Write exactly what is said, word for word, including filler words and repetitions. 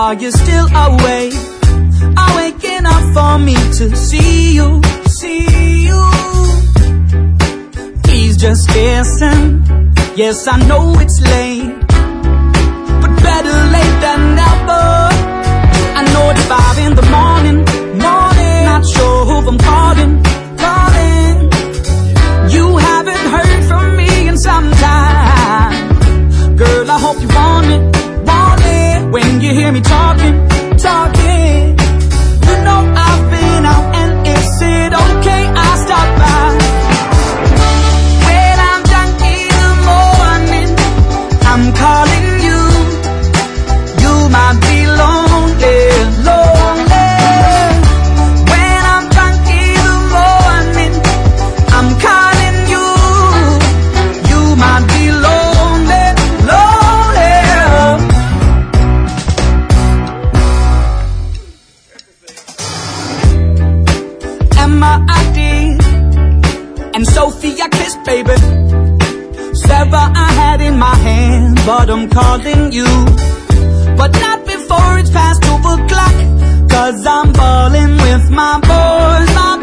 Are you still awake? Are waking up for me to see you, see you? He's just guessing. Yes, I know it's late, but better late than never. I know it's five in the morning, morning. Not sure who I'm calling, calling. You haven't heard from me in some time. Girl, I hope you want it, want it. When you hear me talking, talking, you know I've been out, and is it okay I stop by? When I'm drunk in the morning, I'm calling you. You might be lonely, lonely. When I'm drunk in the morning, I'm calling you. You might be lonely, lonely. Emma, I did, and Sophie, I kissed, baby. Sarah, I had in my hand, but I'm calling you. But not before it's past twelve o'clock, cause I'm balling with my boys, my